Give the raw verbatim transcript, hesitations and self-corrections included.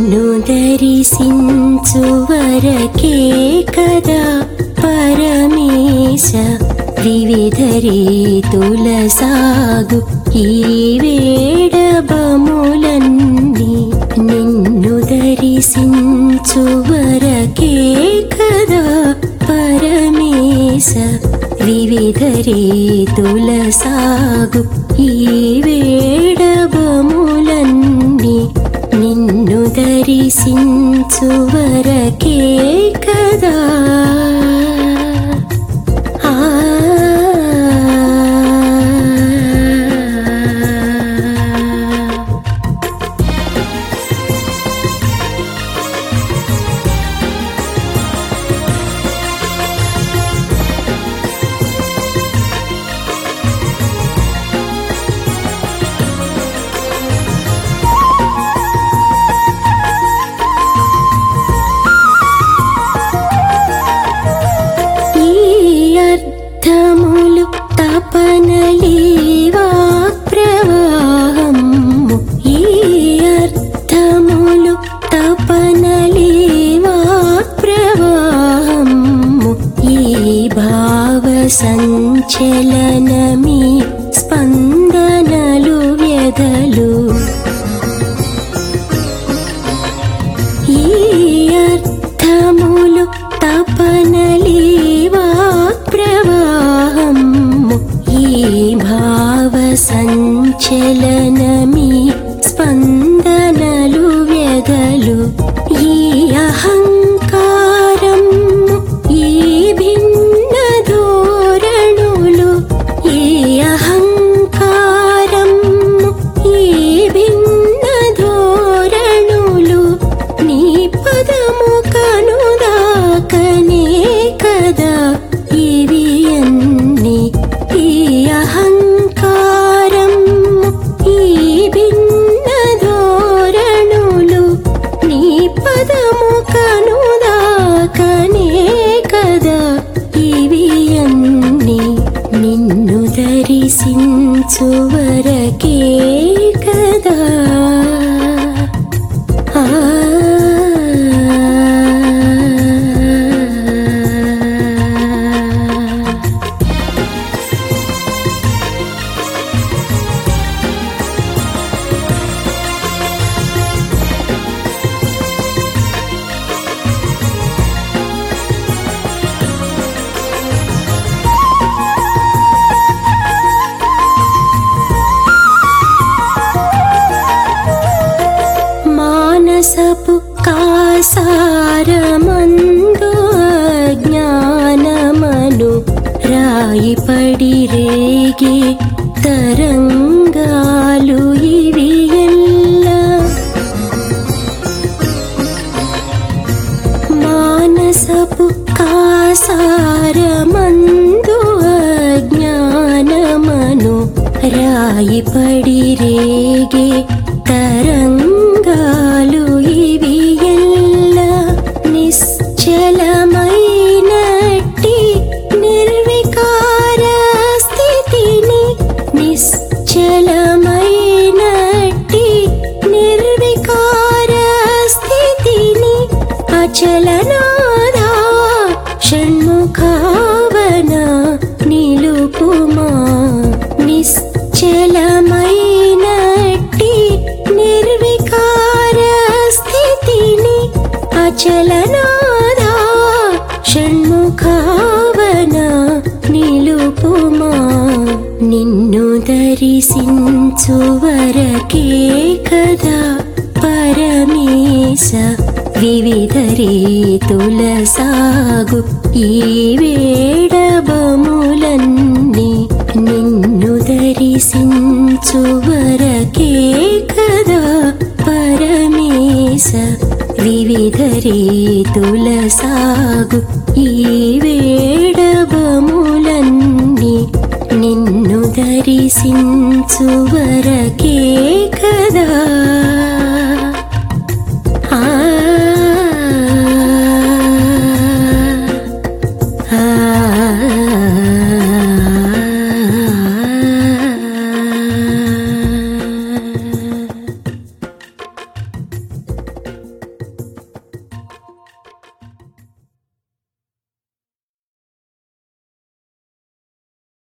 నిన్ను దర్శించువరకే కదా పరమేశ వివిధ రీతుల సాగు ఈ వేడబములన్నీ. నిన్ను దర్శించువరకే కదా పరమేశ వివిధ రీతుల సాగు ఈ వేడబములన్నీ. నిన్ను దర్శించువరకే కదా. అర్థములు తపనలీవా ప్రవాహము. ఈ అర్థములు తపనలీవా ప్రవాహము. ఈ భావ సంచలనమీ స్పందనలు వ్యధలు. ఈ అర్థములు తపనలీవా ప్రవాహము. ఈ భావ సంచలనమీ స్పందనలు వ్యధలు. ఈ అహంకారము ఈ భిన్న ధోరణులు. ఈ అహంకారము ఈ భిన్న ధోరణులు. నీ పదము కనుదాకనే కదా ఇవి అన్ని. ఈ అహంకారము ఈ భిన్న ధోరణులు. నీ పదము కనుదాకనే కదా ఇవి అన్ని. నిన్ను దర్శించువరకే కదా. ఆ మానసపు కాసారమందు అజ్ఞానమను రాయిపడి రేగే తరంగాలు ఇవి ఎల్లా. మానసపు కాసారమందు అజ్ఞానమను రాయిపడి రేగే తరంగాలు ఇవి ఎల్లా. నిశ్చలమైనట్టి నిర్వికార స్థితిని. నిశ్చలమైనట్టి నిర్వికార స్థితిని. అచలనాదా షణ్ముఖావన నిలుపుమా. నిశ్చలమైనట్టి నిర్వికార స్థితిని. అచలనాదా షణ్ముఖావన నిలుపుమా. నిన్ను దర్శించువరకే కదా పరమేశ వివిధ రీతుల సాగు ఈ వేడబములన్నీ. నిన్ను దర్శించువరకే కదా పరమేశ వివిధ రీతుల సాగు ఈ వేడబములన్నీ. నిన్ను దర్శించువరకే కదా.